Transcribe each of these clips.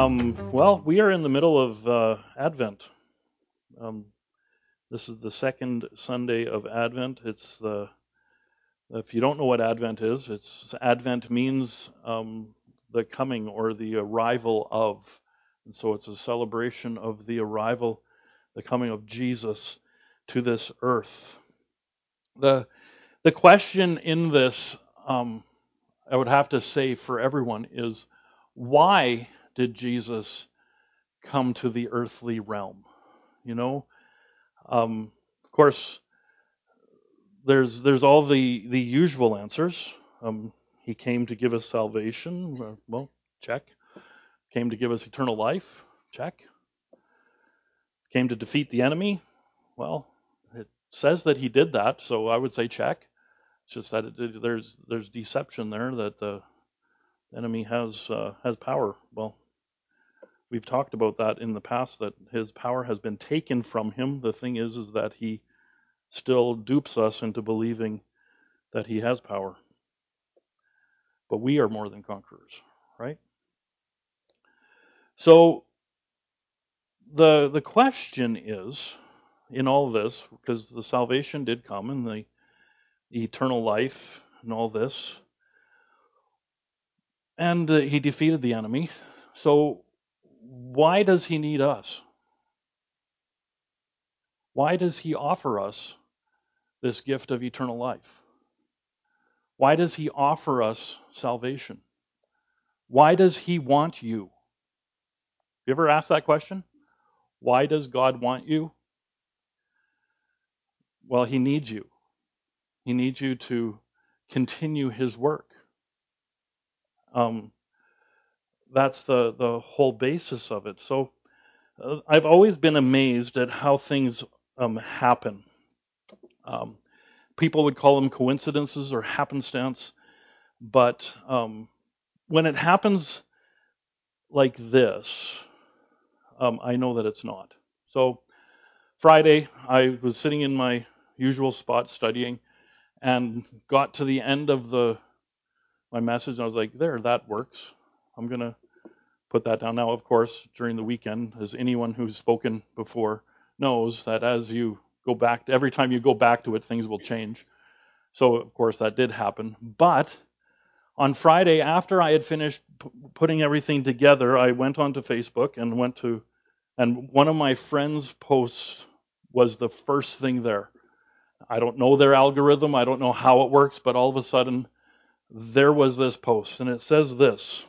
Well, we are in the middle of Advent. Um, this is the second Sunday of Advent. If you don't know what Advent is, Advent means the coming or the arrival of. And so it's a celebration of the arrival, the coming of Jesus to this earth. The question in this, I would have to say for everyone, is why did Jesus come to the earthly realm? You know, of course, there's all the usual answers. He came to give us salvation. Well, check. Came to give us eternal life. Check. Came to defeat the enemy. Well, it says that he did that, so I would say check. It's just that there's deception there that the enemy has power. Well, we've talked about that in the past, that his power has been taken from him. The thing is that he still dupes us into believing that he has power. But we are more than conquerors, right? So the question is, in all this, because the salvation did come and the eternal life and all this, and he defeated the enemy. So why does he need us? Why does he offer us this gift of eternal life? Why does he offer us salvation? Why does he want you? You ever ask that question? Why does God want you? Well, he needs you. He needs you to continue his work. That's the whole basis of it. So I've always been amazed at how things happen. People would call them coincidences or happenstance, but when it happens like this, I know that it's not. So Friday, I was sitting in my usual spot studying, and got to the end of my message, and I was like, there, that works. I'm going to put that down. Now, of course, during the weekend, as anyone who's spoken before knows, that as you go back, every time you go back to it, things will change. So, of course, that did happen. But on Friday, after I had finished putting everything together, I went onto Facebook and one of my friends' posts was the first thing there. I don't know their algorithm. I don't know how it works, but all of a sudden, there was this post, and it says this: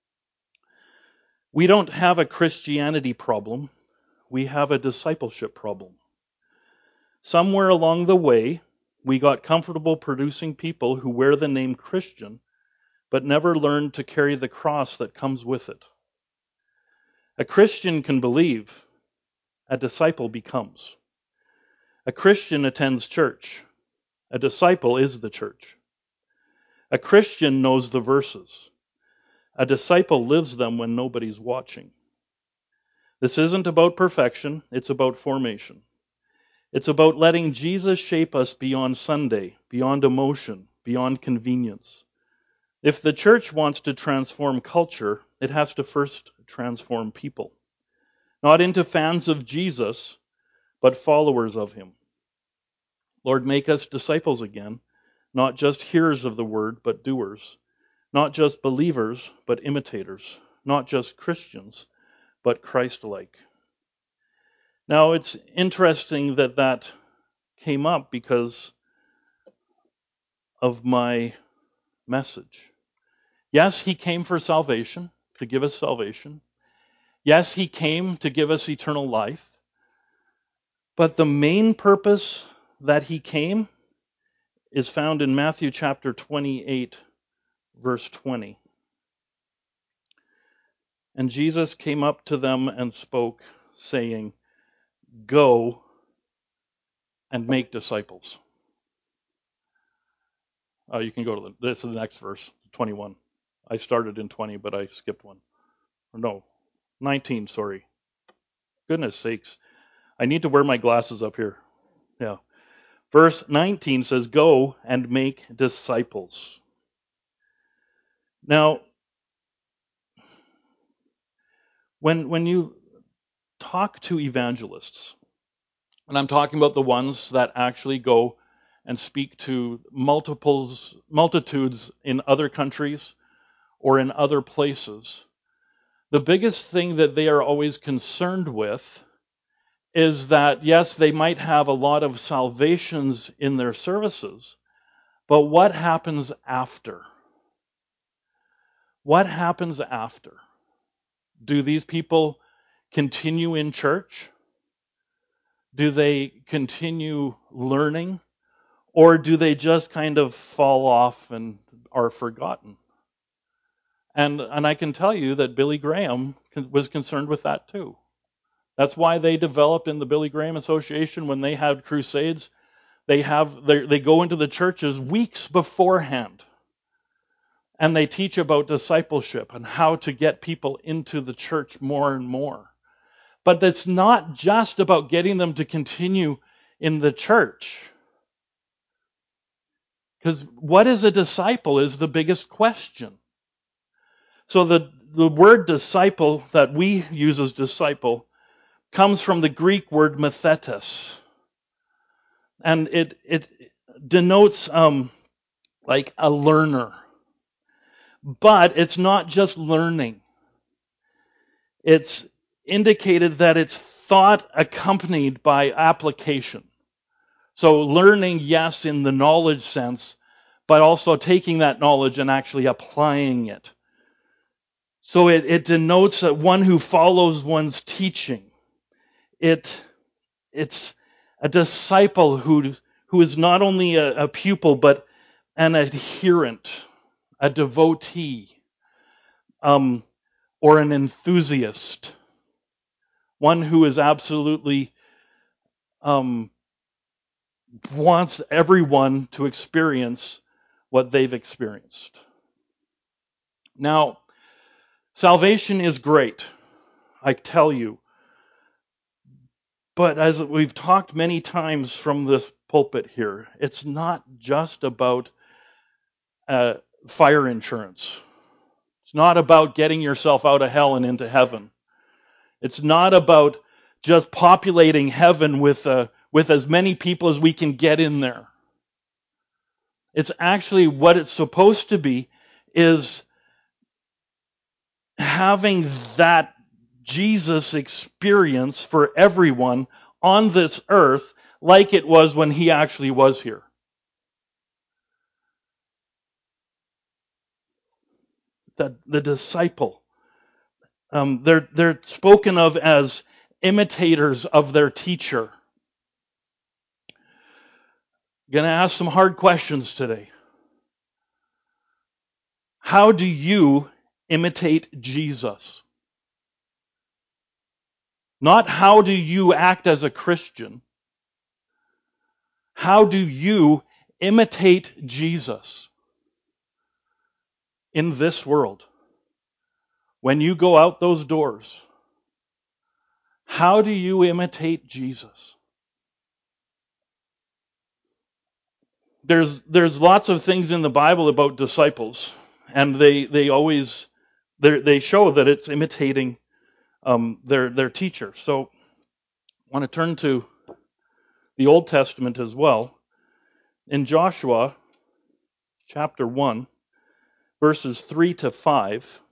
we don't have a Christianity problem, we have a discipleship problem. Somewhere along the way, we got comfortable producing people who wear the name Christian, but never learned to carry the cross that comes with it. A Christian can believe, a disciple becomes. A Christian attends church, a disciple is the church. A Christian knows the verses, a disciple lives them when nobody's watching. This isn't about perfection, it's about formation. It's about letting Jesus shape us beyond Sunday, beyond emotion, beyond convenience. If the church wants to transform culture, it has to first transform people. Not into fans of Jesus, but followers of him. Lord, make us disciples again, not just hearers of the word, but doers. Not just believers, but imitators. Not just Christians, but Christ-like. Now, it's interesting that came up because of my message. Yes, he came for salvation, to give us salvation. Yes, he came to give us eternal life. But the main purpose that he came is found in Matthew chapter 28, verse 20. And Jesus came up to them and spoke, saying, "Go and make disciples." You can go to this is the next verse, 21. I started in 20, but I skipped one. No, 19, sorry. Goodness sakes. I need to wear my glasses up here. Yeah. Verse 19 says, "Go and make disciples." Now, When you talk to evangelists, and I'm talking about the ones that actually go and speak to multitudes in other countries or in other places, the biggest thing that they are always concerned with is that, yes, they might have a lot of salvations in their services, but what happens after? What happens after? Do these people continue in church? Do they continue learning? Or do they just kind of fall off and are forgotten? And I can tell you that Billy Graham was concerned with that too. That's why they developed in the Billy Graham Association, when they had crusades, they go into the churches weeks beforehand, and they teach about discipleship and how to get people into the church more and more. But it's not just about getting them to continue in the church. Because what is a disciple is the biggest question. So the word disciple that we use as disciple comes from the Greek word mathetes. And it denotes like a learner. But it's not just learning. It's indicated that it's thought accompanied by application. So learning, yes, in the knowledge sense, but also taking that knowledge and actually applying it. So it denotes one who follows one's teaching. It's a disciple who is not only a pupil, but an adherent, a devotee, or an enthusiast. One who is absolutely wants everyone to experience what they've experienced. Now, salvation is great, I tell you. But as we've talked many times from this pulpit here, it's not just about fire insurance. It's not about getting yourself out of hell and into heaven. It's not about just populating heaven with as many people as we can get in there. It's actually what it's supposed to be, is having that Jesus experience for everyone on this earth like it was when he actually was here. The disciple. They're spoken of as imitators of their teacher. Going to ask some hard questions today. How do you imitate Jesus? Not how do you act as a Christian. How do you imitate Jesus in this world? When you go out those doors, how do you imitate Jesus? There's lots of things in the Bible about disciples, and they always they show that it's imitating their teacher. So I want to turn to the Old Testament as well. In Joshua chapter 1, verses 3 to 5,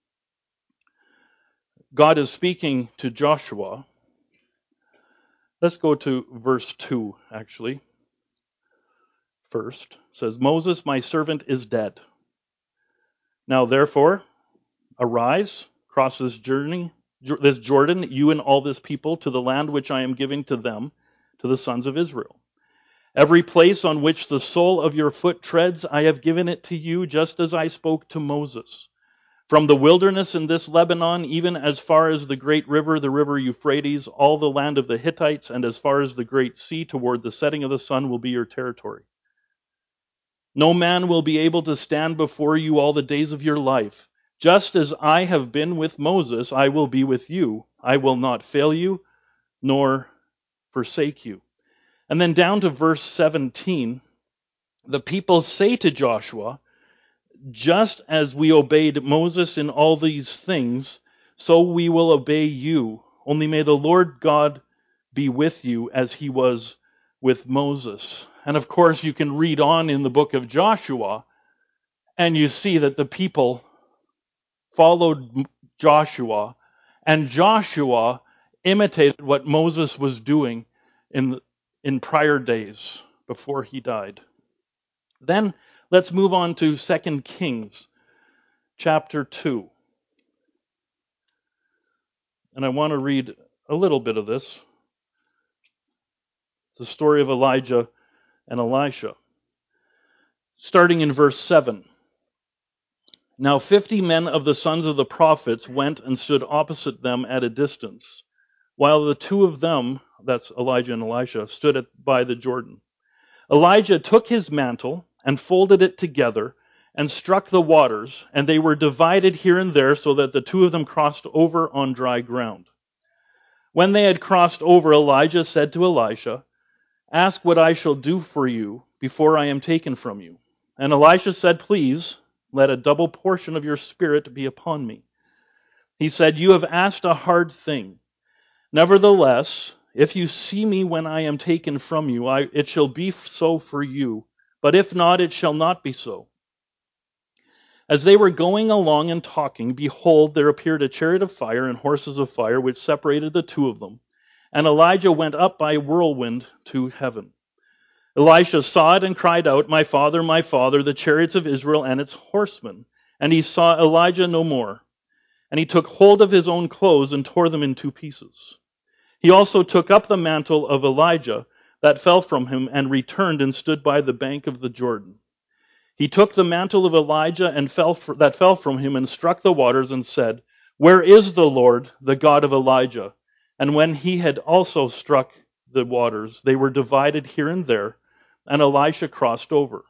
God is speaking to Joshua. Let's go to verse 2, actually. First, it says, Moses, my servant, is dead. Now, therefore, arise, cross this Jordan, you and all this people, to the land which I am giving to them, to the sons of Israel. Every place on which the sole of your foot treads, I have given it to you, just as I spoke to Moses. From the wilderness in this Lebanon, even as far as the great river, the river Euphrates, all the land of the Hittites, and as far as the great sea toward the setting of the sun will be your territory. No man will be able to stand before you all the days of your life. Just as I have been with Moses, I will be with you. I will not fail you, nor forsake you. And then down to verse 17, the people say to Joshua, just as we obeyed Moses in all these things, so we will obey you. Only may the Lord God be with you as he was with Moses. And of course, you can read on in the book of Joshua, and you see that the people followed Joshua, and Joshua imitated what Moses was doing in prior days before he died. Then let's move on to 2 Kings chapter 2. And I want to read a little bit of this. It's the story of Elijah and Elisha. Starting in verse 7. Now 50 men of the sons of the prophets went and stood opposite them at a distance, while the two of them, that's Elijah and Elisha, stood by the Jordan. Elijah took his mantle and folded it together and struck the waters, and they were divided here and there so that the two of them crossed over on dry ground. When they had crossed over, Elijah said to Elisha, "Ask what I shall do for you before I am taken from you." And Elisha said, "Please, let a double portion of your spirit be upon me." He said, "You have asked a hard thing. Nevertheless, if you see me when I am taken from you, it shall be so for you. But if not, it shall not be so." As they were going along and talking, behold, there appeared a chariot of fire and horses of fire, which separated the two of them. And Elijah went up by a whirlwind to heaven. Elisha saw it and cried out, my father, the chariots of Israel and its horsemen." And he saw Elijah no more. And he took hold of his own clothes and tore them in two pieces. He also took up the mantle of Elijah that fell from him and returned and stood by the bank of the Jordan. He took the mantle of Elijah that fell from him and struck the waters and said, "Where is the Lord, the God of Elijah?" And when he had also struck the waters, they were divided here and there, and Elisha crossed over.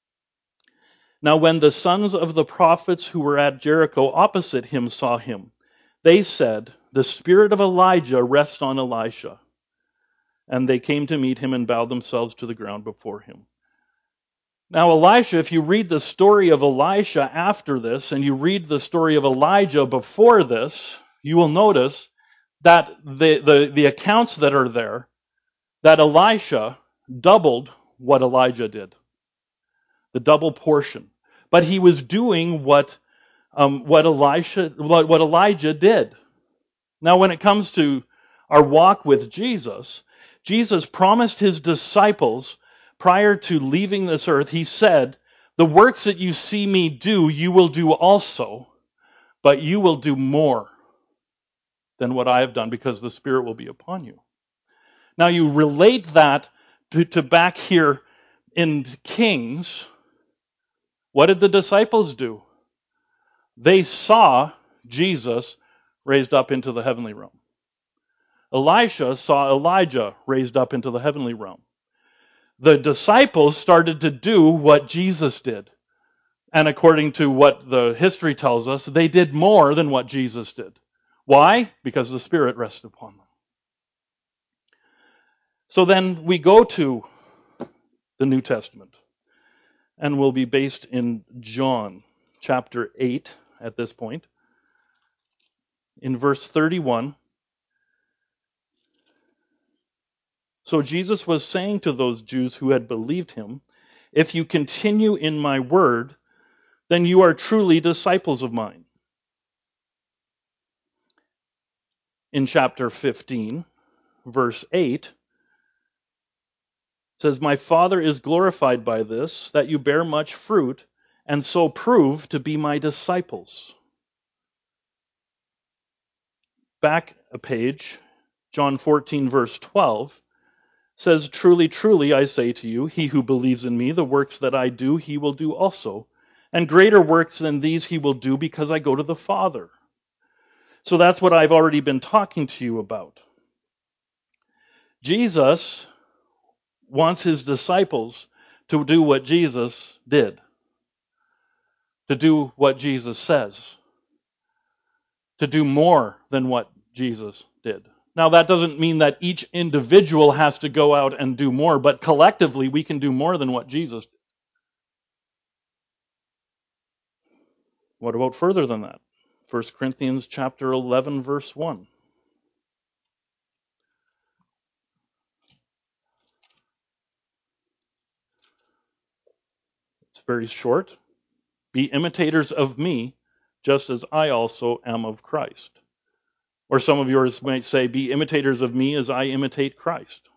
Now when the sons of the prophets who were at Jericho opposite him saw him, they said, "The spirit of Elijah rests on Elisha." And they came to meet him and bowed themselves to the ground before him. Now Elisha, if you read the story of Elisha after this, and you read the story of Elijah before this, you will notice that the accounts that are there, that Elisha doubled what Elijah did. The double portion. But he was doing what Elijah did. Now when it comes to our walk with Jesus, Jesus promised his disciples prior to leaving this earth, he said, "The works that you see me do, you will do also, but you will do more than what I have done because the Spirit will be upon you." Now you relate that to back here in Kings. What did the disciples do? They saw Jesus raised up into the heavenly realm. Elisha saw Elijah raised up into the heavenly realm. The disciples started to do what Jesus did. And according to what the history tells us, they did more than what Jesus did. Why? Because the Spirit rested upon them. So then we go to the New Testament. And we'll be based in John chapter 8 at this point. In verse 31. So Jesus was saying to those Jews who had believed him, "If you continue in my word, then you are truly disciples of mine." In chapter 15, verse 8, it says, "My Father is glorified by this, that you bear much fruit, and so prove to be my disciples." Back a page, John 14, verse 12, says, "Truly, truly, I say to you, he who believes in me, the works that I do, he will do also. And greater works than these he will do, because I go to the Father." So that's what I've already been talking to you about. Jesus wants his disciples to do what Jesus did, to do what Jesus says, to do more than what Jesus did. Now, that doesn't mean that each individual has to go out and do more, but collectively we can do more than what Jesus did. What about further than that? 1 Corinthians chapter 11, verse 1. It's very short. Be imitators of me, just as I also am of Christ. Or some of yours might say, be imitators of me as I imitate Christ.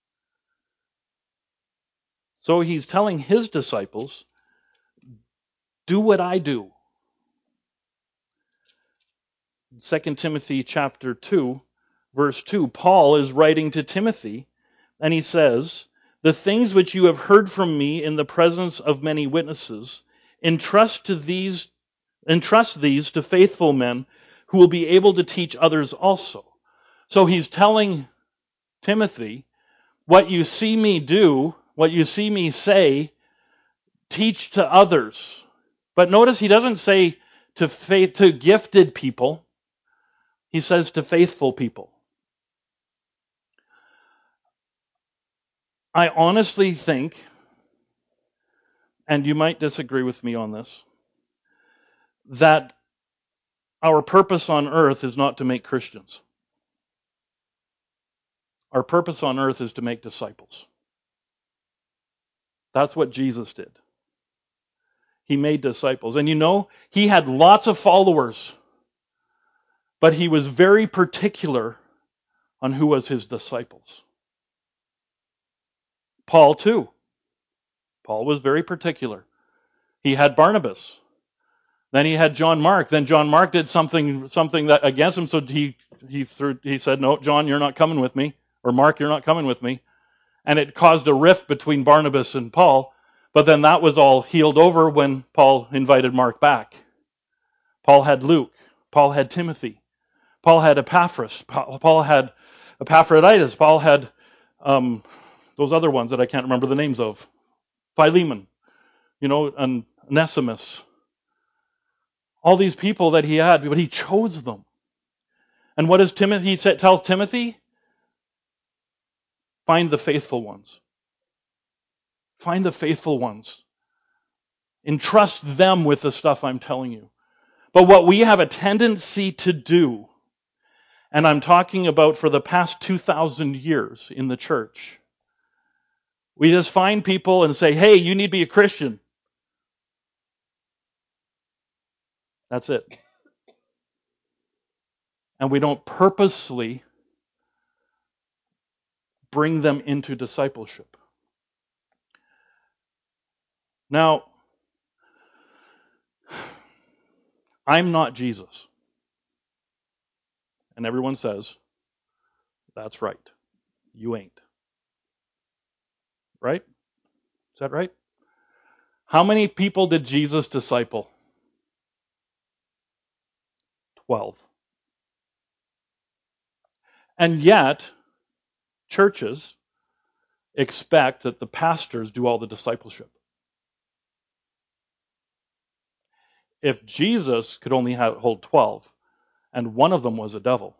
So he's telling his disciples, do what I do. 2 Timothy chapter 2, verse 2, Paul is writing to Timothy, and he says, the things which you have heard from me in the presence of many witnesses, entrust these to faithful men who will be able to teach others also. So he's telling Timothy, what you see me do, what you see me say, teach to others. But notice he doesn't say to gifted people. He says to faithful people. I honestly think, and you might disagree with me on this, that our purpose on earth is not to make Christians. Our purpose on earth is to make disciples. That's what Jesus did. He made disciples. And you know, he had lots of followers, but he was very particular on who was his disciples. Paul too. Paul was very particular. He had Barnabas. Then he had John Mark. Then John Mark did something that against him, so he said, no, John, you're not coming with me. Or Mark, you're not coming with me. And it caused a rift between Barnabas and Paul. But then that was all healed over when Paul invited Mark back. Paul had Luke. Paul had Timothy. Paul had Epaphras. Paul had Epaphroditus. Paul had those other ones that I can't remember the names of. Philemon, and Onesimus. All these people that he had, but he chose them. And what does Timothy tell Timothy? Find the faithful ones. Find the faithful ones. Entrust them with the stuff I'm telling you. But what we have a tendency to do, and I'm talking about for the past 2,000 years in the church, we just find people and say, hey, you need to be a Christian. That's it. And we don't purposely bring them into discipleship. Now, I'm not Jesus. And everyone says, that's right. You ain't. Right? Is that right? How many people did Jesus disciple? 12. And yet, churches expect that the pastors do all the discipleship. If Jesus could only hold 12, and one of them was a devil,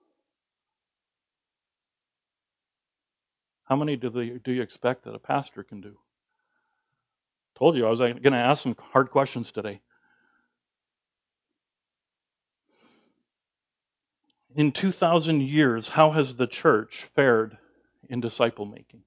how many do you expect that a pastor can do? Told you I was going to ask some hard questions today. In 2,000 years, how has the church fared in disciple making?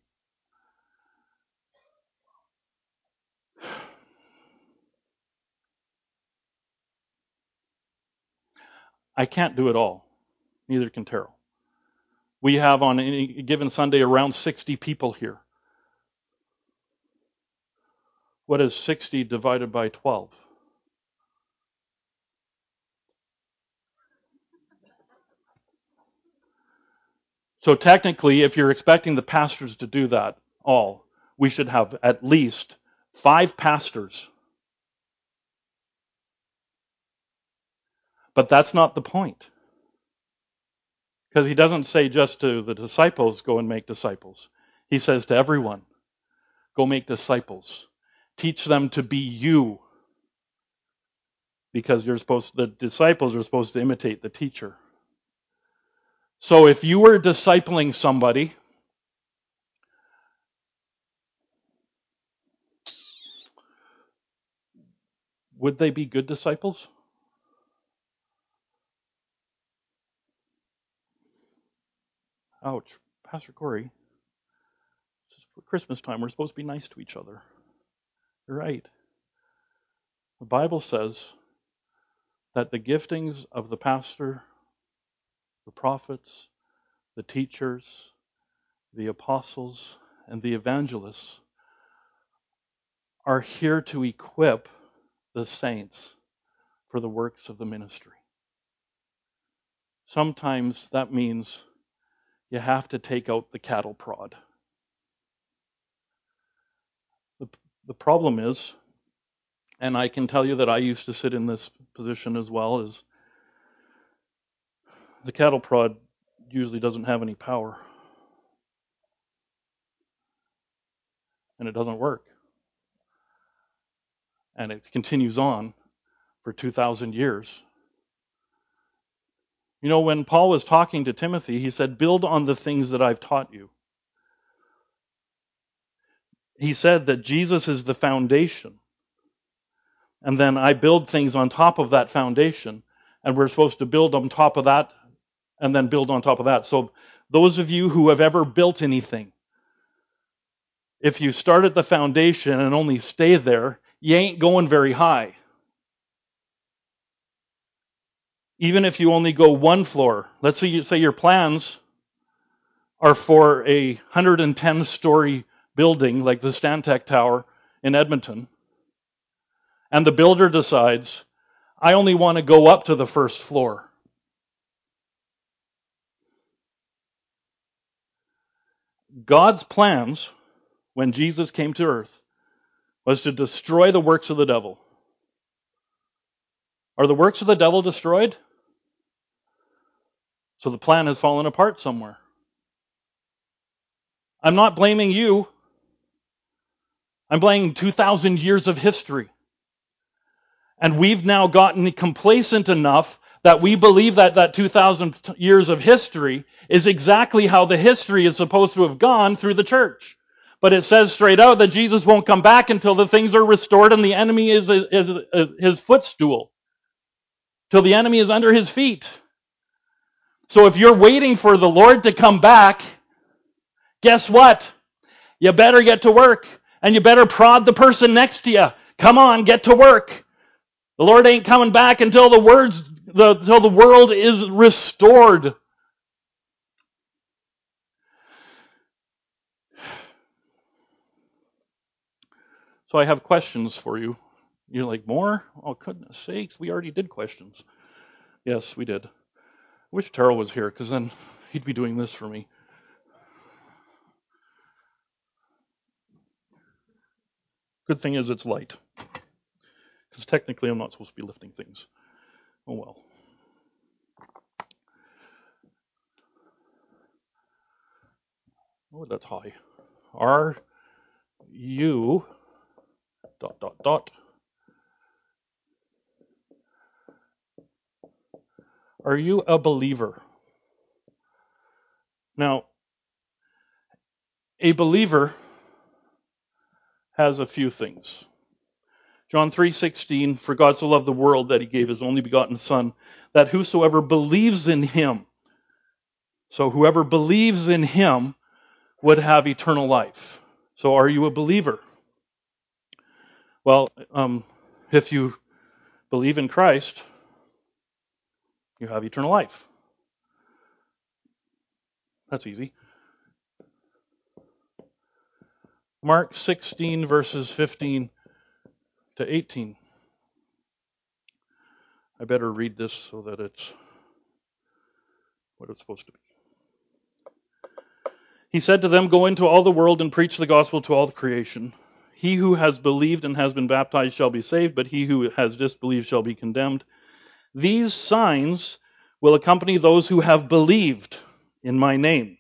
I can't do it all. Neither can Terrell. We have on any given Sunday around 60 people here. What is 60 divided by 12? So technically, if you're expecting the pastors to do that all, we should have at least 5 pastors. But that's not the point. Because he doesn't say just to the disciples, go and make disciples. He says to everyone, go make disciples. Teach them to be you. Because the disciples are supposed to imitate the teacher. So if you were discipling somebody, would they be good disciples? ouch, Pastor Corey, it's Christmas time. We're supposed to be nice to each other. You're right. The Bible says that the giftings of the pastor, the prophets, the teachers, the apostles, and the evangelists are here to equip the saints for the works of the ministry. Sometimes that means you have to take out the cattle prod. The problem is, and I can tell you that I used to sit in this position as well, is the cattle prod usually doesn't have any power. And it doesn't work. And it continues on for 2,000 years. You know, when Paul was talking to Timothy, he said, build on the things that I've taught you. He said that Jesus is the foundation. And then I build things on top of that foundation. And we're supposed to build on top of that and then build on top of that. So those of you who have ever built anything, if you start at the foundation and only stay there, you ain't going very high. Even if you only go one floor, let's say your plans are for a 110-story building like the Stantec Tower in Edmonton, and the builder decides, I only want to go up to the first floor. God's plans, when Jesus came to earth, was to destroy the works of the devil. Are the works of the devil destroyed? So the plan has fallen apart somewhere. I'm not blaming you. I'm blaming 2,000 years of history. And we've now gotten complacent enough that we believe that 2,000 years of history is exactly how the history is supposed to have gone through the church. But it says straight out that Jesus won't come back until the things are restored and the enemy is his footstool. Till the enemy is under his feet. So if you're waiting for the Lord to come back, guess what? You better get to work. And you better prod the person next to you. Come on, get to work. The Lord ain't coming back until the world is restored. So I have questions for you. You're like, more? Oh, goodness sakes, we already did questions. Yes, we did. I wish Terrell was here, because then he'd be doing this for me. Good thing is it's light. Because technically I'm not supposed to be lifting things. Oh well. Oh, that's high. Are you ... Are you a believer? Now, a believer has a few things. John 3:16, for God so loved the world that he gave his only begotten Son, that whosoever believes in him, so whoever believes in him would have eternal life. So are you a believer? Well, if you believe in Christ, you have eternal life. That's easy. Mark 16, verses 15 to 18. I better read this so that it's what it's supposed to be. He said to them, go into all the world and preach the gospel to all the creation. He who has believed and has been baptized shall be saved, but he who has disbelieved shall be condemned. These signs will accompany those who have believed in my name.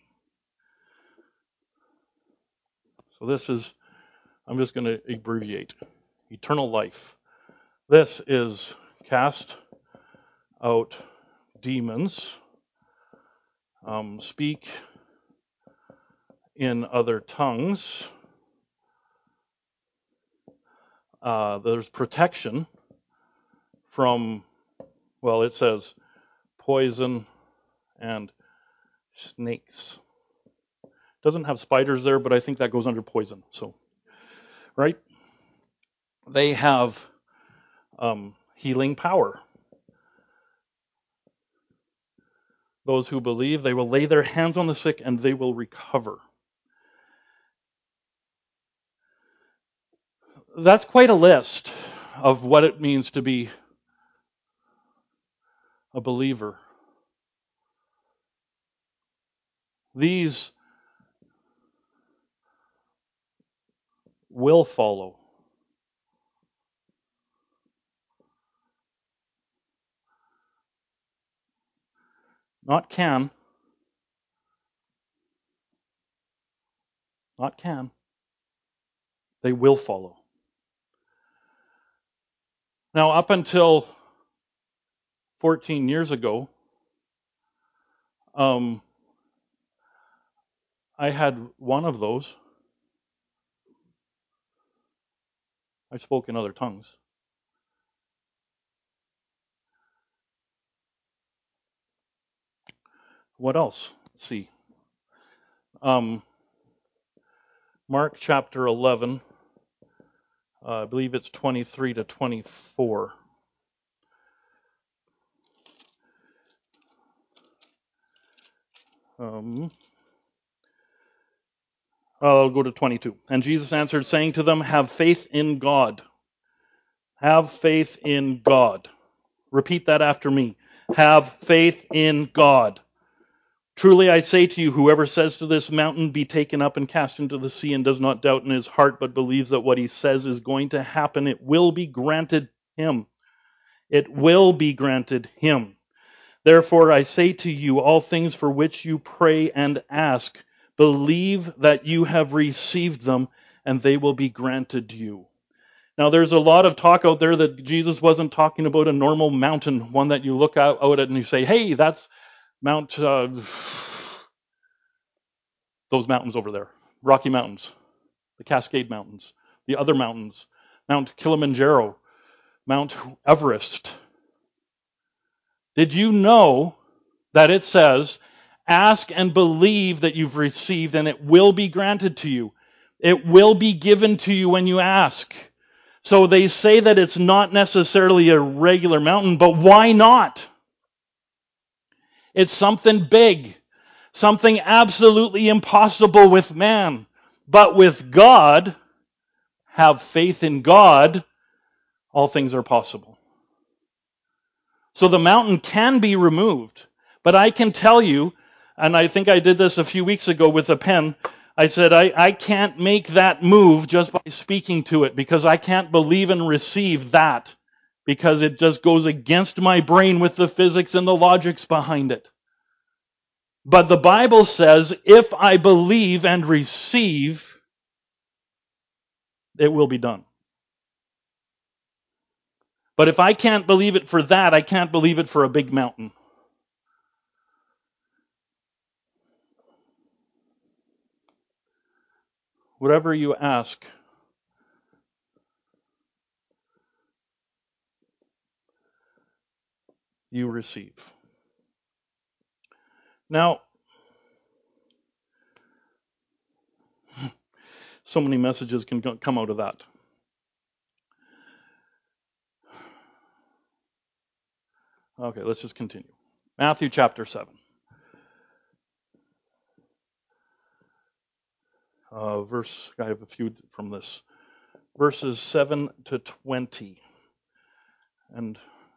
So this is, I'm just going to abbreviate. Eternal life. This is cast out demons, speak in other tongues. There's protection from, well, it says poison and snakes. Doesn't have spiders there, but I think that goes under poison. So, right? They have healing power. Those who believe, they will lay their hands on the sick and they will recover. That's quite a list of what it means to be a believer. These will follow. Not can. Not can. They will follow. Now, up until 14 years ago, I had one of those. I spoke in other tongues. What else? Let's see. Mark chapter 11, I believe it's 23 to 24. I'll go to 22. And Jesus answered, saying to them, have faith in God. Have faith in God. Repeat that after me. Have faith in God. Truly I say to you, whoever says to this mountain, be taken up and cast into the sea, and does not doubt in his heart, but believes that what he says is going to happen, it will be granted him. It will be granted him. Therefore I say to you, all things for which you pray and ask, believe that you have received them, and they will be granted you. Now, there's a lot of talk out there that Jesus wasn't talking about a normal mountain, one that you look out at and you say, hey, that's Mount, those mountains over there, Rocky Mountains, the Cascade Mountains, the other mountains, Mount Kilimanjaro, Mount Everest. Did you know that it says, ask and believe that you've received and it will be granted to you? It will be given to you when you ask. So they say that it's not necessarily a regular mountain, but why not? It's something big, something absolutely impossible with man. But with God, have faith in God, all things are possible. So the mountain can be removed. But I can tell you, and I think I did this a few weeks ago with a pen, I said, I can't make that move just by speaking to it, because I can't believe and receive that, because it just goes against my brain with the physics and the logics behind it. But the Bible says, if I believe and receive, it will be done. But if I can't believe it for that, I can't believe it for a big mountain. Whatever you ask, you receive. Now, so many messages can come out of that. Okay, let's just continue. Matthew chapter 7. I have a few from this. Verses 7 to 20. And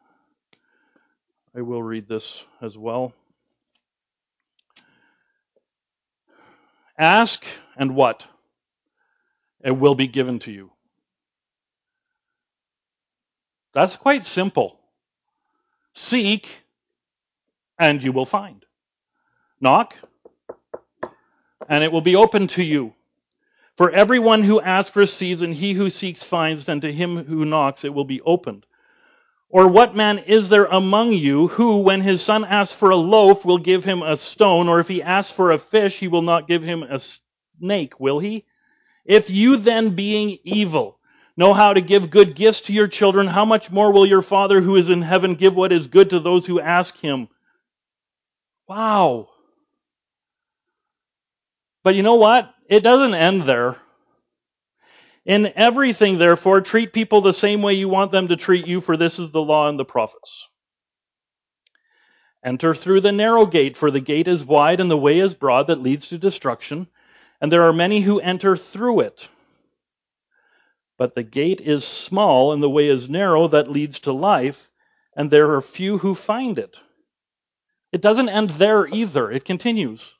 I will read this as well. Ask, and what? It will be given to you. That's quite simple. Seek, and you will find. Knock, and it will be open to you. For everyone who asks receives, and he who seeks finds, and to him who knocks it will be opened. Or what man is there among you who, when his son asks for a loaf, will give him a stone? Or if he asks for a fish, he will not give him a snake, will he? If you then, being evil, know how to give good gifts to your children, how much more will your Father who is in heaven give what is good to those who ask him? Wow. But you know what? It doesn't end there. In everything, therefore, treat people the same way you want them to treat you, for this is the law and the prophets. Enter through the narrow gate, for the gate is wide and the way is broad that leads to destruction, and there are many who enter through it. But the gate is small and the way is narrow that leads to life, and there are few who find it. It doesn't end there either. It continues.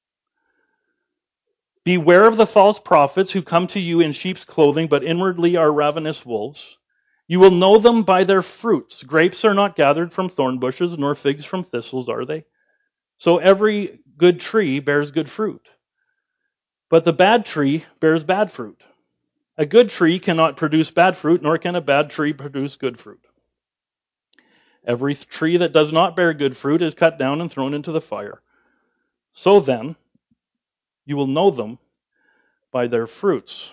Beware of the false prophets who come to you in sheep's clothing, but inwardly are ravenous wolves. You will know them by their fruits. Grapes are not gathered from thorn bushes, nor figs from thistles, are they? So every good tree bears good fruit. But the bad tree bears bad fruit. A good tree cannot produce bad fruit, nor can a bad tree produce good fruit. Every tree that does not bear good fruit is cut down and thrown into the fire. So then, you will know them by their fruits.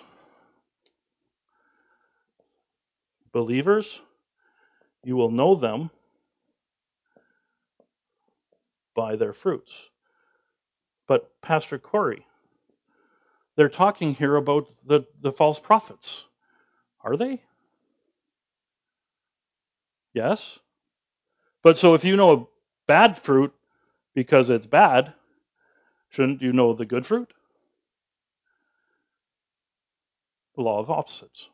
Believers, you will know them by their fruits. But Pastor Corey, they're talking here about the false prophets. Are they? Yes. But so if you know a bad fruit because it's bad, shouldn't you know the good fruit? The law of opposites.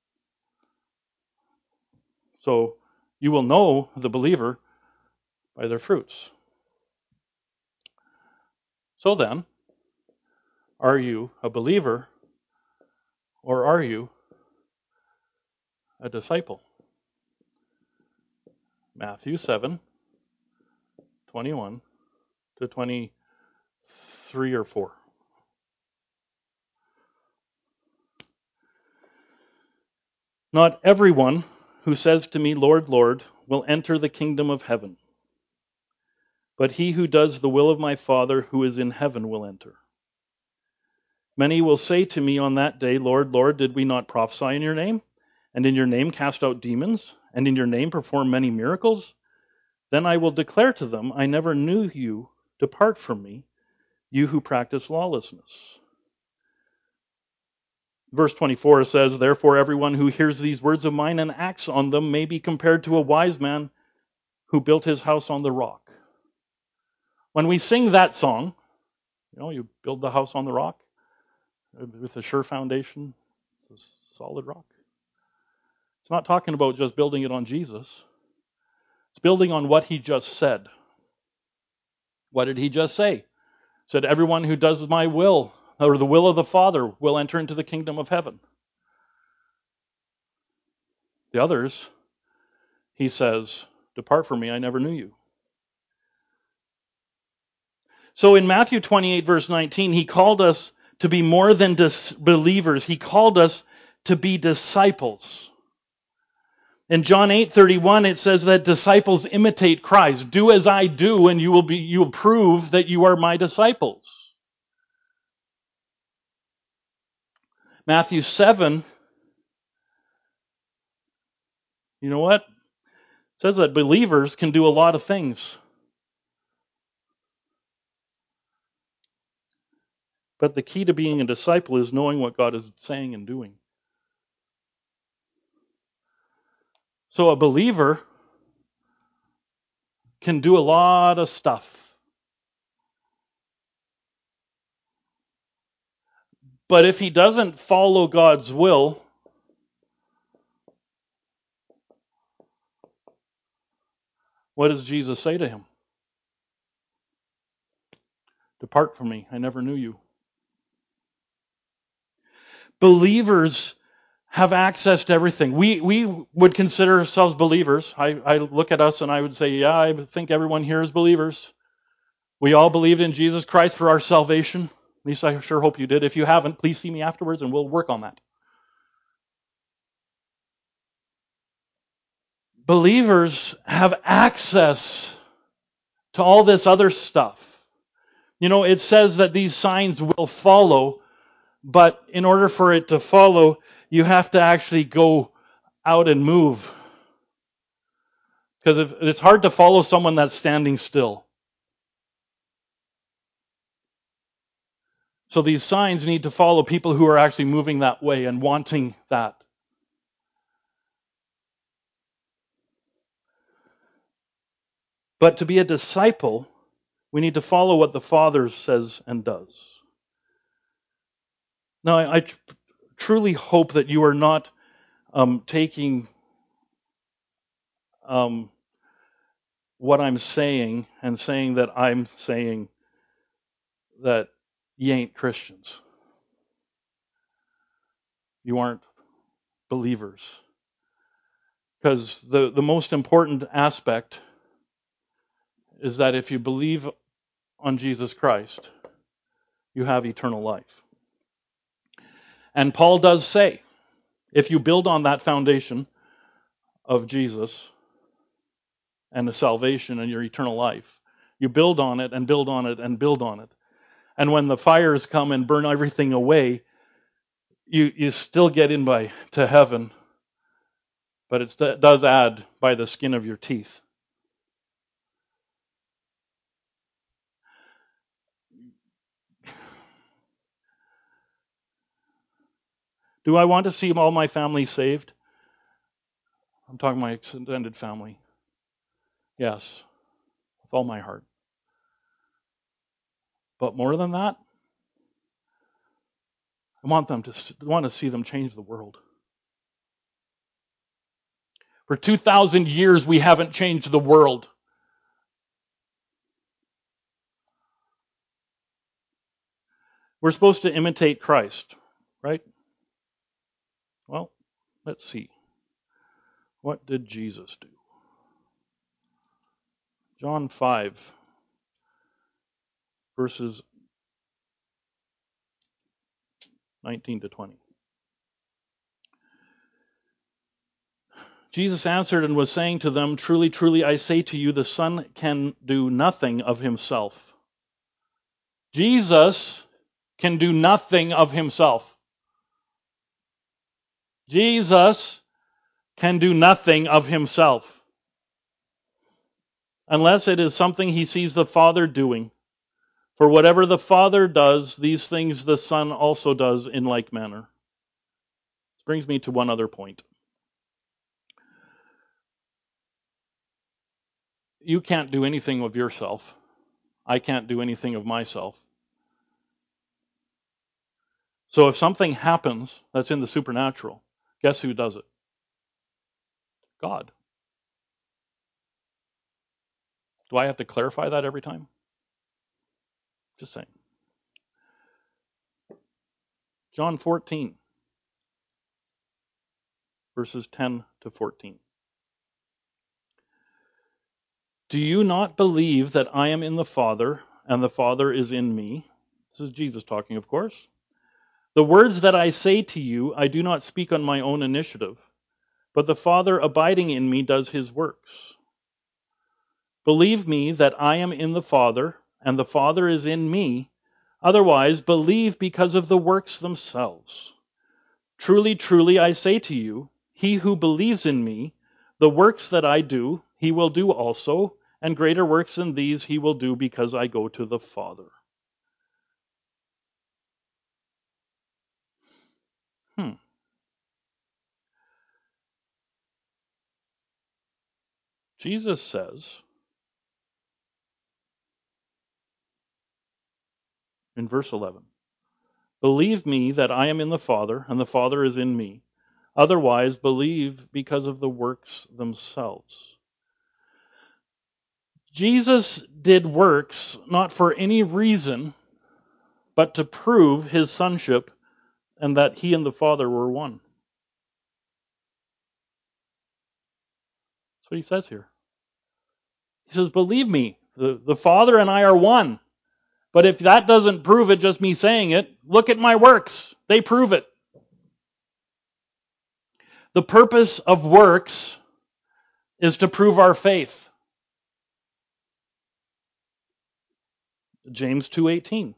So you will know the believer by their fruits. So then, are you a believer or are you a disciple? Matthew 7:21 to 23 or 4. Not everyone who says to me, Lord, Lord, will enter the kingdom of heaven, but he who does the will of my Father who is in heaven will enter. Many will say to me on that day, Lord, Lord, did we not prophesy in your name? And in your name cast out demons? And in your name perform many miracles? Then I will declare to them, I never knew you. Depart from me, you who practice lawlessness. Verse 24 says, Therefore everyone who hears these words of mine and acts on them may be compared to a wise man who built his house on the rock. When we sing that song, you build the house on the rock with a sure foundation, it's a solid rock. It's not talking about just building it on Jesus. It's building on what he just said. What did he just say? He said, everyone who does my will, or the will of the Father, will enter into the kingdom of heaven. The others, he says, depart from me, I never knew you. So in Matthew 28, verse 19, he called us to be more than believers. He called us to be disciples. In John 8:31, it says that disciples imitate Christ. Do as I do, and you will prove that you are my disciples. Matthew 7, you know what? It says that believers can do a lot of things. But the key to being a disciple is knowing what God is saying and doing. So a believer can do a lot of stuff. But if he doesn't follow God's will, what does Jesus say to him? Depart from me, I never knew you. Believers have access to everything. We would consider ourselves believers. I look at us and I would say, yeah, I think everyone here is believers. We all believed in Jesus Christ for our salvation. At least I sure hope you did. If you haven't, please see me afterwards and we'll work on that. Believers have access to all this other stuff. It says that these signs will follow, but in order for it to follow, you have to actually go out and move. Because it's hard to follow someone that's standing still. So these signs need to follow people who are actually moving that way and wanting that. But to be a disciple, we need to follow what the Father says and does. Now, I truly hope that you are not taking what I'm saying and saying that I'm saying that you ain't Christians. You aren't believers. Because the most important aspect is that if you believe on Jesus Christ, you have eternal life. And Paul does say, if you build on that foundation of Jesus and the salvation and your eternal life, you build on it and build on it and build on it. And when the fires come and burn everything away, you still get in to heaven, but it does add by the skin of your teeth. Do I want to see all my family saved? I'm talking my extended family. Yes, with all my heart. But more than that, I want to see them change the world. For 2,000 years, we haven't changed the world. We're supposed to imitate Christ, right? Well, let's see. What did Jesus do? John 5, verses 19 to 20. Jesus answered and was saying to them, "Truly, truly, I say to you, the Son can do nothing of himself." Jesus can do nothing of himself. Jesus can do nothing of himself unless it is something he sees the Father doing. For whatever the Father does, these things the Son also does in like manner. This brings me to one other point. You can't do anything of yourself. I can't do anything of myself. So if something happens that's in the supernatural, guess who does it? God. Do I have to clarify that every time? Just saying. John 14, verses 10 to 14. Do you not believe that I am in the Father, and the Father is in me? This is Jesus talking, of course. The words that I say to you, I do not speak on my own initiative, but the Father abiding in me does his works. Believe me that I am in the Father, and the Father is in me. Otherwise, believe because of the works themselves. Truly, truly, I say to you, he who believes in me, the works that I do, he will do also, and greater works than these he will do because I go to the Father. Jesus says in verse 11, believe me that I am in the Father, and the Father is in me. Otherwise, believe because of the works themselves. Jesus did works not for any reason, but to prove his sonship and that he and the Father were one. That's what he says here. He says, believe me, the Father and I are one. But if that doesn't prove it, just me saying it, look at my works. They prove it. The purpose of works is to prove our faith. James 2:18.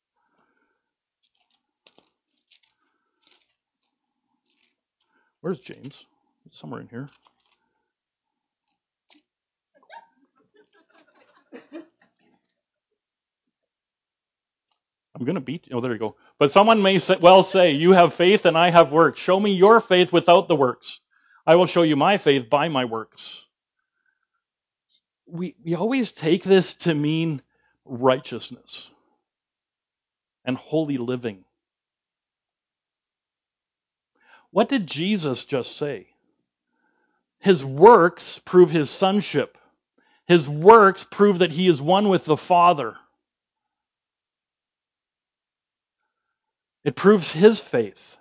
Where's James? It's somewhere in here. I'm going to beat you. Oh, there you go. But someone may well say, you have faith and I have works. Show me your faith without the works. I will show you my faith by my works. We always take this to mean righteousness and holy living. What did Jesus just say? His works prove his sonship. His works prove that he is one with the Father. It proves his faith.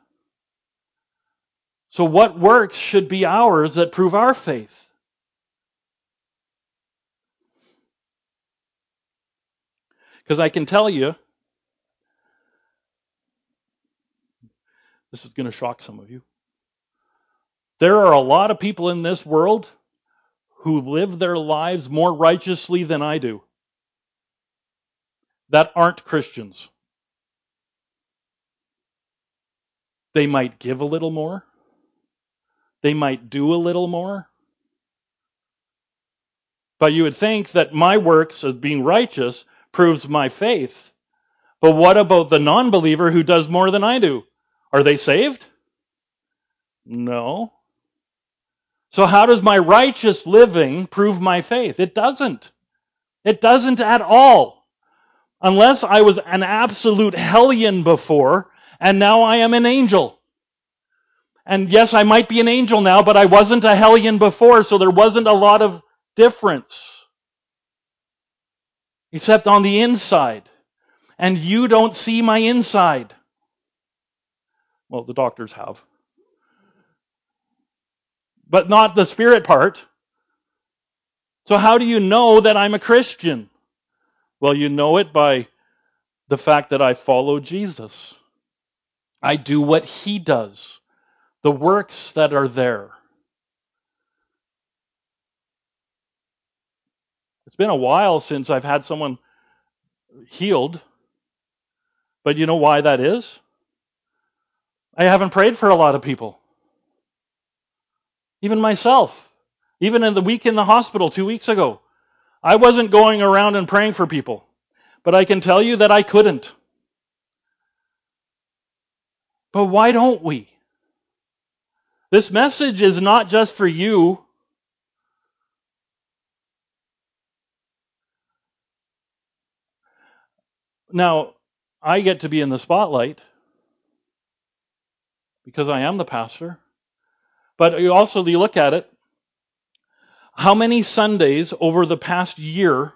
So what works should be ours that prove our faith? Because I can tell you, this is going to shock some of you. There are a lot of people in this world who live their lives more righteously than I do that aren't Christians. They might give a little more. They might do a little more. But you would think that my works as being righteous proves my faith. But what about the non-believer who does more than I do? Are they saved? No. So how does my righteous living prove my faith? It doesn't. It doesn't at all. Unless I was an absolute hellion before, and now I am an angel. And yes, I might be an angel now, but I wasn't a hellion before, so there wasn't a lot of difference. Except on the inside. And you don't see my inside. Well, the doctors have. But not the spirit part. So how do you know that I'm a Christian? Well, you know it by the fact that I follow Jesus. I do what he does. The works that are there. It's been a while since I've had someone healed. But you know why that is? I haven't prayed for a lot of people. Even myself. Even in the week in the hospital 2 weeks ago. I wasn't going around and praying for people. But I can tell you that I couldn't. But why don't we? This message is not just for you. Now, I get to be in the spotlight because I am the pastor. But you look at it, how many Sundays over the past year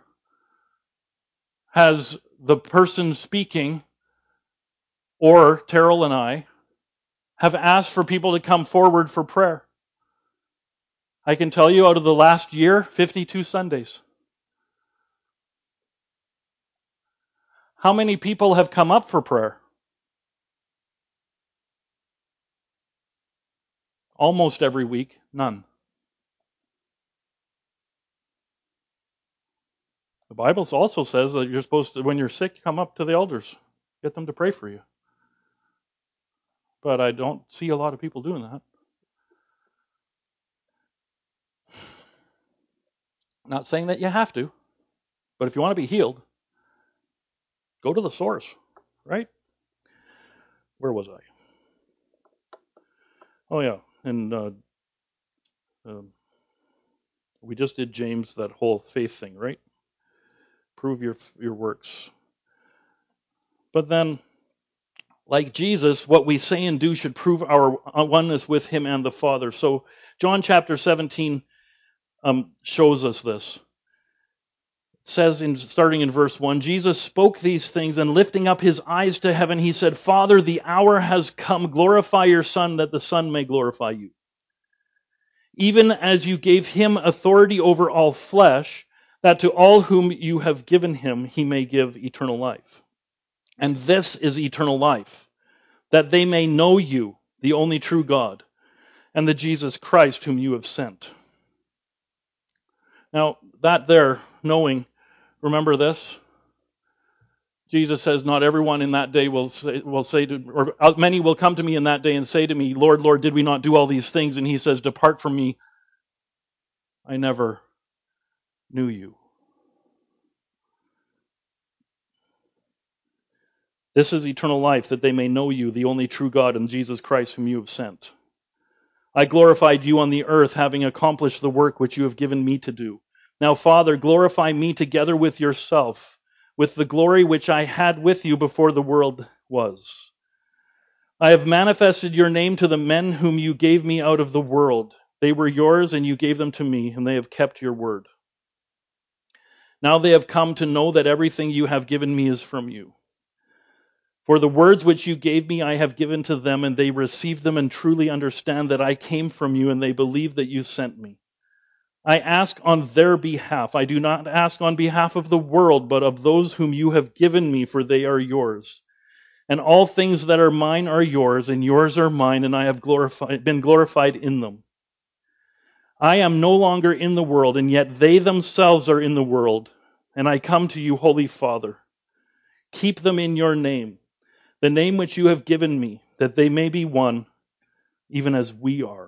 has the person speaking, or Terrell and I, have asked for people to come forward for prayer? I can tell you out of the last year, 52 Sundays. How many people have come up for prayer? Almost every week, none. The Bible also says that you're supposed to, when you're sick, come up to the elders. Get them to pray for you. But I don't see a lot of people doing that. Not saying that you have to, but if you want to be healed, go to the source, right? Where was I? Oh yeah, and we just did James, that whole faith thing, right? Prove your works. But then, like Jesus, what we say and do should prove our oneness with him and the Father. So John chapter 17 shows us this. It says, starting in verse 1, Jesus spoke these things, and lifting up his eyes to heaven, he said, Father, the hour has come. Glorify your Son, that the Son may glorify you. Even as you gave him authority over all flesh, that to all whom you have given him, he may give eternal life. And this is eternal life, that they may know you, the only true God, and the Jesus Christ whom you have sent. Now, that there, knowing, remember this? Jesus says, not everyone in that day will say to, or many will come to me in that day and say to me, Lord, Lord, did we not do all these things? And he says, depart from me, I never knew you. This is eternal life, that they may know you, the only true God, and Jesus Christ whom you have sent. I glorified you on the earth, having accomplished the work which you have given me to do. Now, Father, glorify me together with yourself, with the glory which I had with you before the world was. I have manifested your name to the men whom you gave me out of the world. They were yours, and you gave them to me, and they have kept your word. Now they have come to know that everything you have given me is from you. For the words which you gave me I have given to them, and they receive them and truly understand that I came from you, and they believe that you sent me. I ask on their behalf. I do not ask on behalf of the world, but of those whom you have given me, for they are yours. And all things that are mine are yours, and yours are mine, and I have been glorified in them. I am no longer in the world, and yet they themselves are in the world. And I come to you, Holy Father. Keep them in your name, the name which you have given me, that they may be one, even as we are.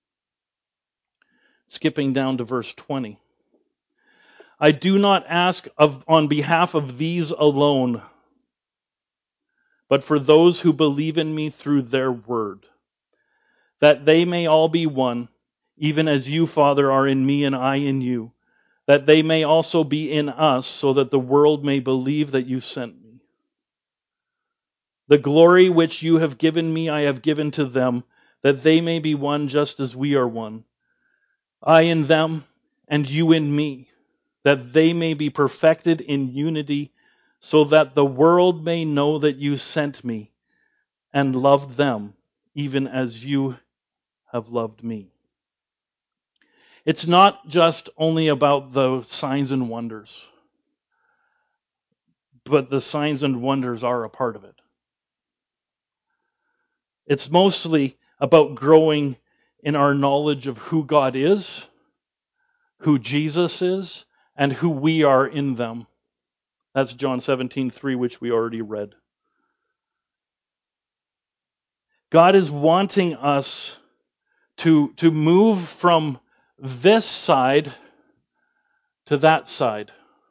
Skipping down to verse 20. I do not ask on behalf of these alone, but for those who believe in me through their word, that they may all be one, even as you, Father, are in me and I in you, that they may also be in us, so that the world may believe that you sent me. The glory which you have given me I have given to them, that they may be one just as we are one. I in them, and you in me, that they may be perfected in unity, so that the world may know that you sent me and loved them, even as you have loved me. It's not just only about the signs and wonders, but the signs and wonders are a part of it. It's mostly about growing in our knowledge of who God is, who Jesus is, and who we are in them. That's John 17:3, which we already read. God is wanting us to move from this side to that side.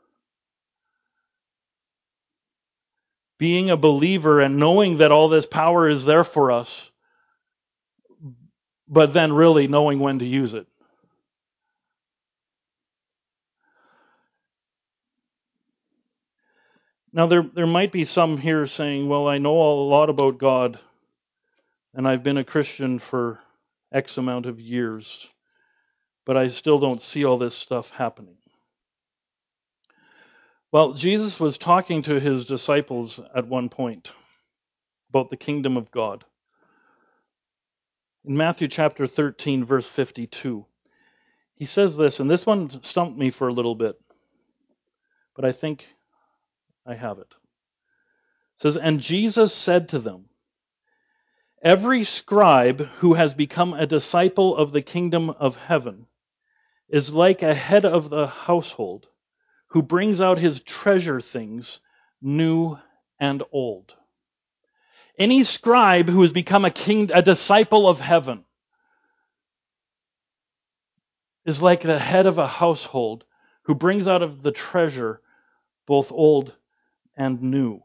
Being a believer and knowing that all this power is there for us, but then really knowing when to use it. Now, there might be some here saying, well, I know a lot about God, and I've been a Christian for X amount of years, but I still don't see all this stuff happening. Well, Jesus was talking to his disciples at one point about the kingdom of God. In Matthew chapter 13, verse 52, he says this, and this one stumped me for a little bit, but I think I have it. It says, and Jesus said to them, every scribe who has become a disciple of the kingdom of heaven is like a head of the household who brings out his treasure things, new and old. Any scribe who has become a disciple of heaven is like the head of a household who brings out of the treasure both old and new.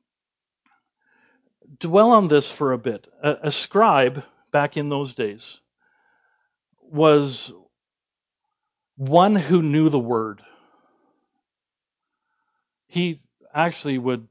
Dwell on this for a bit. A scribe back in those days was one who knew the word. He actually would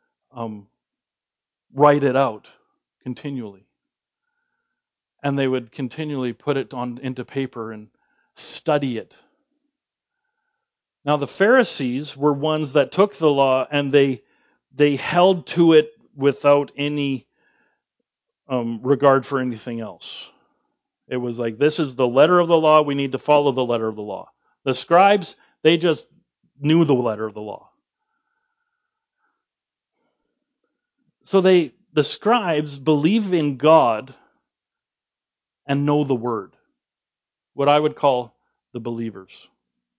write it out continually. And they would continually put it into paper and study it. Now the Pharisees were ones that took the law and they held to it without any regard for anything else. It was like, this is the letter of the law, we need to follow the letter of the law. The scribes, they just knew the letter of the law. So the scribes believe in God and know the word. What I would call the believers.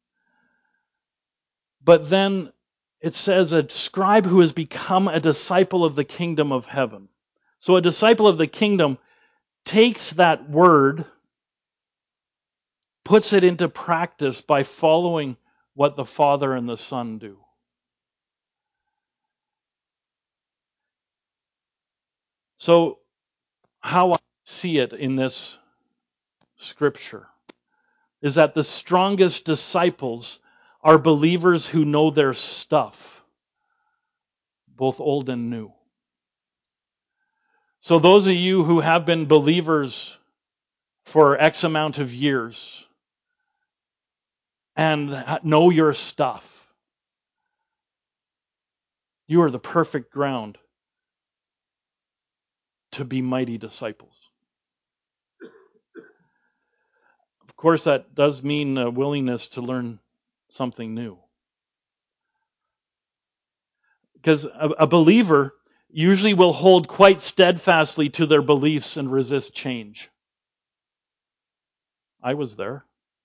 But then it says a scribe who has become a disciple of the kingdom of heaven. So a disciple of the kingdom takes that word, puts it into practice by following what the Father and the Son do. So, how I see it in this scripture is that the strongest disciples are believers who know their stuff, both old and new. So those of you who have been believers for X amount of years and know your stuff, you are the perfect ground to be mighty disciples. Of course, that does mean a willingness to learn something new. Because a believer usually will hold quite steadfastly to their beliefs and resist change. I was there.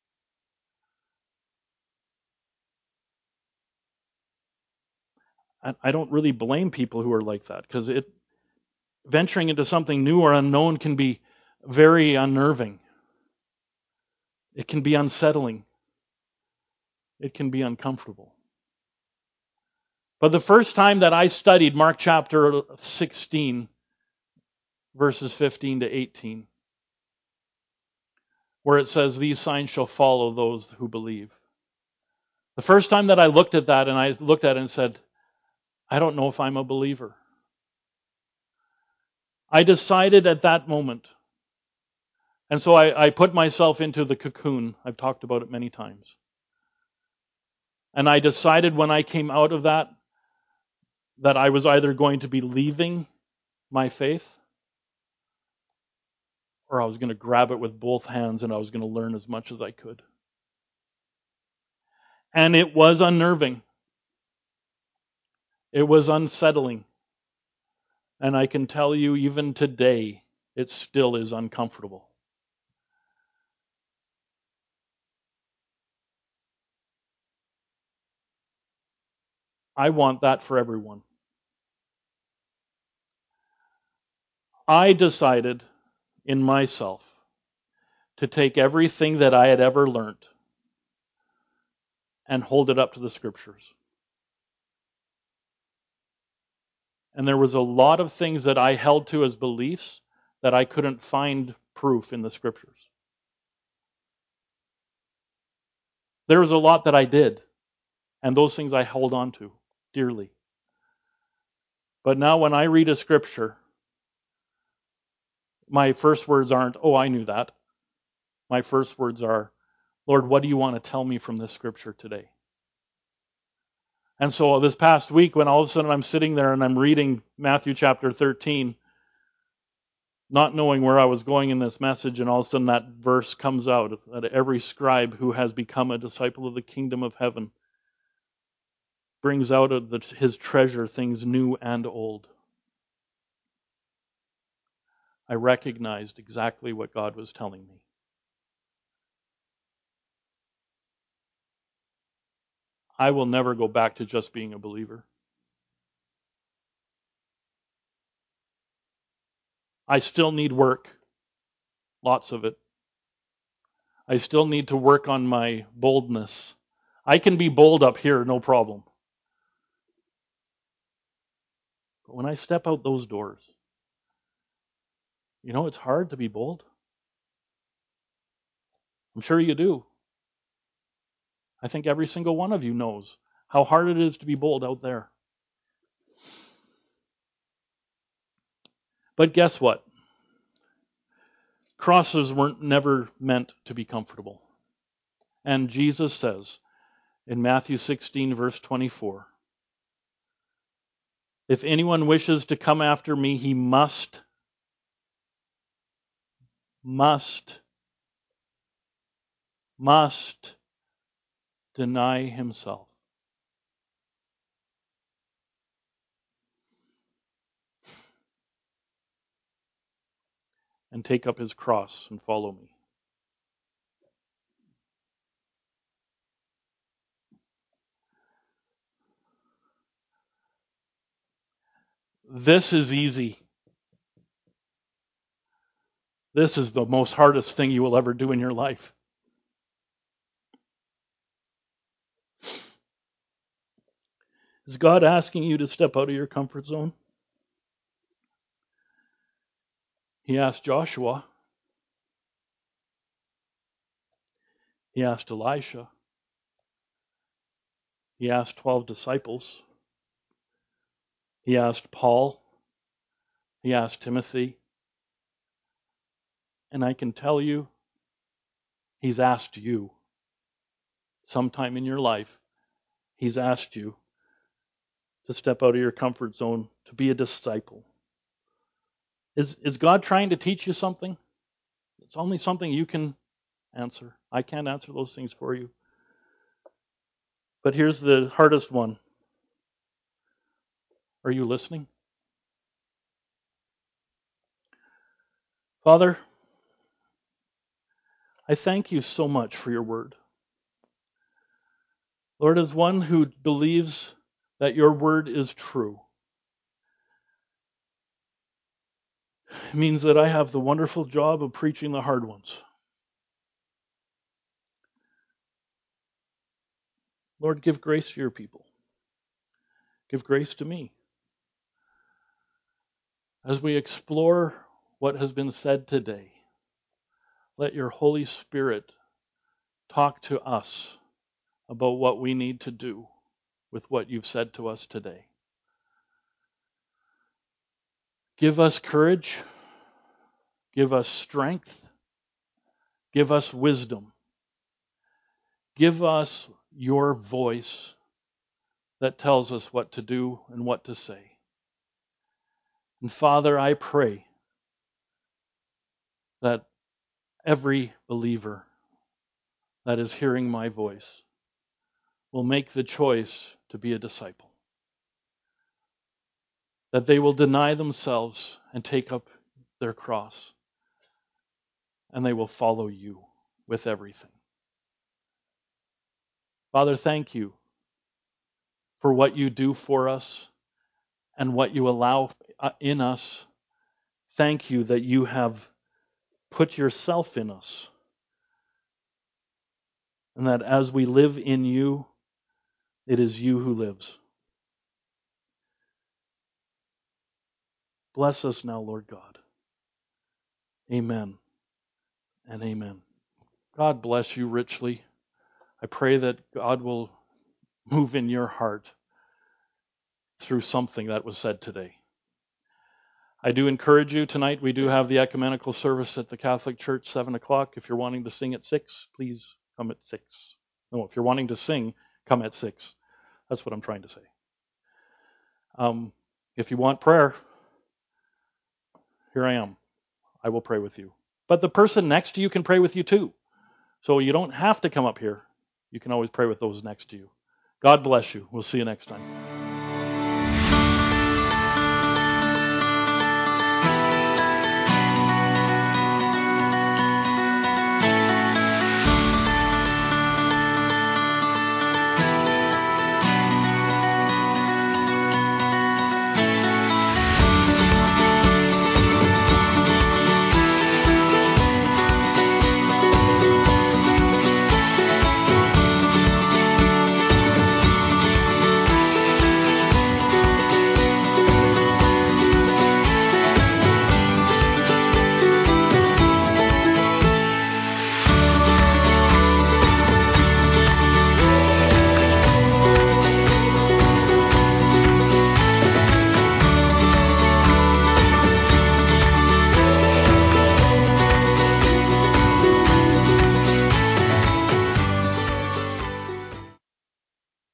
I don't really blame people who are like that, because venturing into something new or unknown can be very unnerving. It can be unsettling. It can be uncomfortable. But the first time that I studied Mark chapter 16, verses 15 to 18, where it says, "These signs shall follow those who believe." The first time that I looked at that, and I looked at it and said, I don't know if I'm a believer. I decided at that moment. And so I put myself into the cocoon. I've talked about it many times. And I decided when I came out of that I was either going to be leaving my faith, or I was going to grab it with both hands and I was going to learn as much as I could. And it was unnerving. It was unsettling. And I can tell you, even today, it still is uncomfortable. I want that for everyone. I decided in myself to take everything that I had ever learned and hold it up to the scriptures. And there was a lot of things that I held to as beliefs that I couldn't find proof in the scriptures. There was a lot that I did, and those things I held on to dearly. But now when I read a scripture, my first words aren't, "Oh, I knew that." My first words are, "Lord, what do you want to tell me from this scripture today?" And so this past week, when all of a sudden I'm sitting there and I'm reading Matthew chapter 13, not knowing where I was going in this message, and all of a sudden that verse comes out that every scribe who has become a disciple of the kingdom of heaven brings out of his treasure things new and old. I recognized exactly what God was telling me. I will never go back to just being a believer. I still need work, lots of it. I still need to work on my boldness. I can be bold up here, no problem. But when I step out those doors, it's hard to be bold. I'm sure you do. I think every single one of you knows how hard it is to be bold out there. But guess what? Crosses weren't never meant to be comfortable. And Jesus says in Matthew 16, verse 24, "If anyone wishes to come after me, he must deny himself." And take up his cross and follow me. This is easy. This is the most hardest thing you will ever do in your life. Is God asking you to step out of your comfort zone? He asked Joshua. He asked Elisha. He asked 12 disciples. He asked Paul. He asked Timothy. And I can tell you, he's asked you. Sometime in your life, he's asked you to step out of your comfort zone, to be a disciple. Is God trying to teach you something? It's only something you can answer. I can't answer those things for you. But here's the hardest one. Are you listening? Father, I thank you so much for your word. Lord, as one who believes that your word is true, it means that I have the wonderful job of preaching the hard ones. Lord, give grace to your people. Give grace to me. As we explore what has been said today, let your Holy Spirit talk to us about what we need to do with what you've said to us today. Give us courage. Give us strength. Give us wisdom. Give us your voice that tells us what to do and what to say. And Father, I pray that every believer that is hearing my voice will make the choice to be a disciple. That they will deny themselves and take up their cross. And they will follow you with everything. Father, thank you for what you do for us and what you allow in us. Thank you that you have put yourself in us. And that as we live in you, it is you who lives. Bless us now, Lord God. Amen and amen. God bless you richly. I pray that God will move in your heart through something that was said today. I do encourage you tonight. We do have the ecumenical service at the Catholic Church, 7 o'clock. If you're wanting to sing at 6, please come at 6. No, if you're wanting to sing, come at 6. That's what I'm trying to say. If you want prayer, here I am. I will pray with you. But the person next to you can pray with you too. So you don't have to come up here. You can always pray with those next to you. God bless you. We'll see you next time.